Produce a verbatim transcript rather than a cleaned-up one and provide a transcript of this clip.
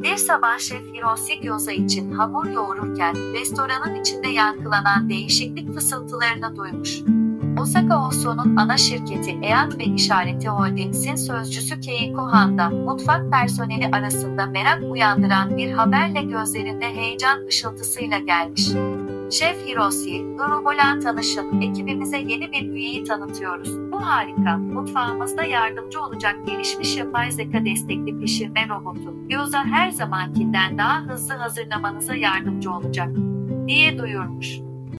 Bir sabah Şef Hiroshi gyoza için hamur yoğururken restoranın içinde yankılanan değişiklik fısıltılarını duymuş. Osaka Oso'nun ana şirketi Eat ve İşareti Holdings'in sözcüsü Keiko Handa, mutfak personeli arasında merak uyandıran bir haberle gözlerinde heyecan ışıltısıyla gelmiş. Şef Hiroshi, Nurullah tanışın, ekibimize yeni bir üyeyi tanıtıyoruz. Bu harika, mutfağımızda yardımcı olacak gelişmiş yapay zeka destekli pişirme robotu. Gyoza her zamankinden daha hızlı hazırlamanıza yardımcı olacak, diye duyurmuş.